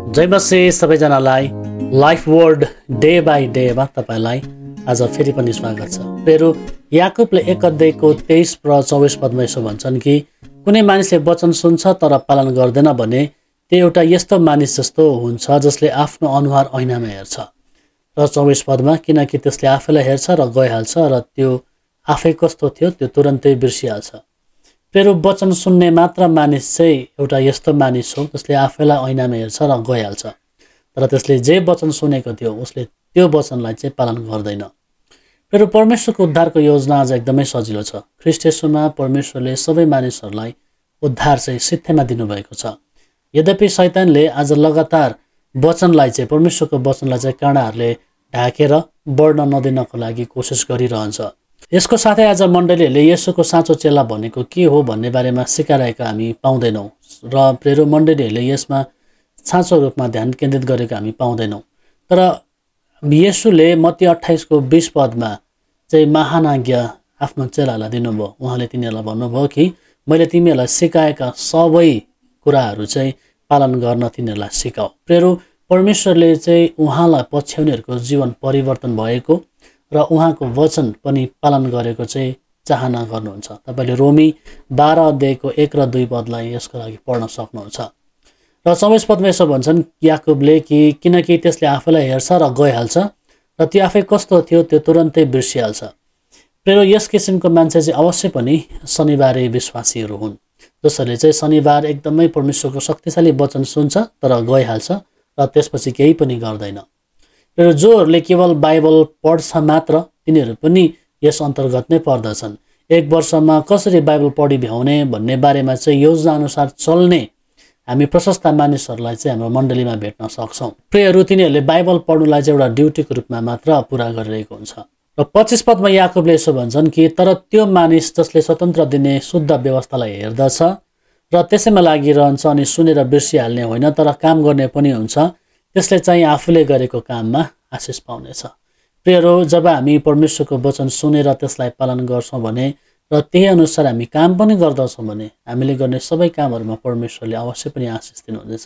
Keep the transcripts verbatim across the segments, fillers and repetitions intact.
जय मसीह सबैजनालाई life word day by डेमा तपाईँलाई आज फेरि पनि स्वागत छ। फेरि याकुबले एक अध्यायको तेइस र चौबिस पदमा यसो भन्छन् कि कुनै मानिसले वचन सुन्छ तर पालन गर्दैन भने त्यो एउटा यस्तो मानिस जस्तो हुन्छ जसले आफ्नो अनुहार ऐनामा हेर्छ र चौबिस पदमा किनकि त्यसले आफैलाई हेर्छ र गइहाल्छ र त्यो आफै कस्तो थियो त्यो तुरन्तै बिर्सिहाल्छ। फेरि वचन सुन्ने मात्र मानिस चाहिँ एउटा यस्तो मानिस हो जसले आफैलाई ऐनामा हेर्छ र गइहाल्छ, तर त्यसले जे वचन सुनेको थियो उसले त्यो वचनलाई चाहिँ पालन गर्दैन। फेरि परमेश्वरको उद्धारको योजना आज एकदमै सजिलो छ। ख्रीष्ट येशूमा परमेश्वरले सबै मानिसहरूलाई उद्धार चाहिँ सित्थैमा दिनुभएको छ। यद्यपि शैतानले आज लगातार वचनलाई चाहिँ परमेश्वरको वचनलाई चाहिँ काँडाहरूले ढाकेर बढ्न नदिनको लागि कोसिस गरिरहन्छ। यसको साथै आज मण्डलीहरूले येशूको साँचो चेला भनेको के हो भन्ने बारेमा सिकाइरहेको हामी पाउँदैनौँ र प्रेरो मण्डलीहरूले यसमा साँचो रूपमा ध्यान केन्द्रित गरेको हामी पाउँदैनौँ। तर येशूले मत्ती अट्ठाइसको बिस पदमा चाहिँ महान आज्ञा आफ्नो चेलालाई दिनुभयो। उहाँले तिनीहरूलाई भन्नुभयो कि मैले तिमीहरूलाई सिकाएका सबै कुराहरू चाहिँ पालन गर्न तिनीहरूलाई सिकाऊ। प्रेरो परमेश्वरले चाहिँ उहाँलाई पछ्याउनेहरूको जीवन परिवर्तन भएको र उहाँको वचन पनि पालन गरेको चाहिँ चाहना गर्नुहुन्छ। तपाईँले रोमी बाह्र अध्यायको एक र दुई पदलाई यसको लागि पढ्न सक्नुहुन्छ। र चौबिस पदमा यसो भन्छन् याकुबले कि किनकि त्यसले आफैलाई हेर्छ र गइहाल्छ र त्यो आफै कस्तो थियो त्यो तुरन्तै बिर्सिहाल्छ। प्रेरो यस किसिमको मान्छे चाहिँ अवश्य पनि शनिबारे विश्वासीहरू हुन्, जसहरूले चाहिँ शनिबार एकदमै परमेश्वरको शक्तिशाली वचन सुन्छ तर गइहाल्छ र त्यसपछि केही पनि गर्दैन। र जोहरूले केवल बाइबल पढ्छ मात्र तिनीहरू पनि यस अन्तर्गत नै पर्दछन्। एक वर्षमा कसरी बाइबल पढी भ्याउने भन्ने बारेमा चाहिँ योजनाअनुसार चल्ने हामी प्रशस्त मानिसहरूलाई चाहिँ हाम्रो मण्डलीमा भेट्न सक्छौँ। प्रियहरू तिनीहरूले बाइबल पढ्नुलाई चाहिँ एउटा ड्युटीको रूपमा मात्र पुरा गरिरहेको हुन्छ। र पच्चिस पदमा याकुबले यसो भन्छन् कि तर त्यो मानिस जसले स्वतन्त्र दिने शुद्ध व्यवस्थालाई हेर्दछ र त्यसैमा लागिरहन्छ अनि सुनेर बिर्सिहाल्ने होइन तर काम गर्ने पनि हुन्छ, त्यसले चाहिँ आफूले गरेको काममा आशिष पाउनेछ। प्रियहरू जब हामी परमेश्वरको वचन सुनेर त्यसलाई पालन गर्छौँ भने र त्यही अनुसार हामी काम पनि गर्दछौँ भने हामीले गर्ने सबै कामहरूमा परमेश्वरले अवश्य पनि आशिष दिनुहुनेछ।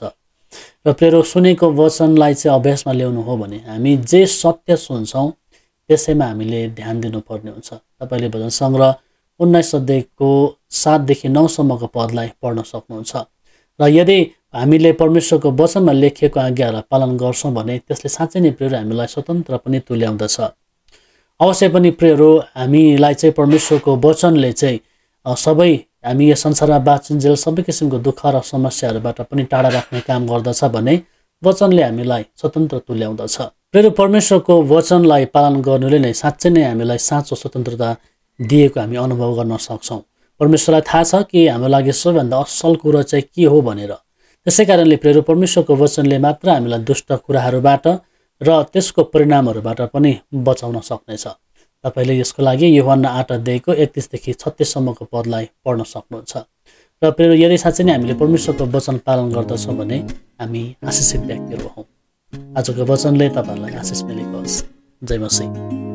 र प्रियहरू सुनेको वचनलाई चाहिँ अभ्यासमा ल्याउनु हो भने हामी जे सत्य सुन्छौँ त्यसैमा हामीले ध्यान दिनुपर्ने हुन्छ। तपाईँले भजन सङ्ग्रह उन्नाइस अध्यायको सातदेखि नौसम्मको पदलाई पढ्न सक्नुहुन्छ। र यदि हामीले परमेश्वरको वचनमा लेखिएको आज्ञाहरूलाई पालन गर्छौँ भने त्यसले साँच्चै नै प्रियहरू हामीलाई स्वतन्त्र पनि तुल्याउँदछ। अवश्य पनि प्रियहरू हामीलाई चाहिँ परमेश्वरको वचनले चाहिँ सबै हामी यो संसारमा बाँचुन्जेल सबै किसिमको दुःख र समस्याहरूबाट पनि टाढा राख्ने काम गर्दछ भने वचनले हामीलाई स्वतन्त्र तुल्याउँदछ। प्रियहरू परमेश्वरको वचनलाई पालन गर्नुले नै साँच्चै नै हामीलाई साँचो स्वतन्त्रता दिएको हामी अनुभव गर्न सक्छौँ। परमेश्वरलाई थाहा छ कि हाम्रो लागि सबैभन्दा असल कुरो चाहिँ के हो भनेर। त्यसै कारणले प्रियहरू परमेश्वरको वचनले मात्र हामीलाई दुष्ट कुराहरूबाट र त्यसको परिणामहरूबाट पनि बचाउन सक्नेछ। तपाईँले यसको लागि यूहन्ना आठ अध्यायको एकतिसदेखि छत्तिससम्मको पदलाई पढ्न सक्नुहुन्छ। र प्रियहरू यदि साँच्चै नै हामीले परमेश्वरको वचन पालन गर्दछौँ भने हामी आशिषित व्यक्तिहरू हौँ। आजको वचनले तपाईँहरूलाई आशिष मिलेको होस्। जय मसीह।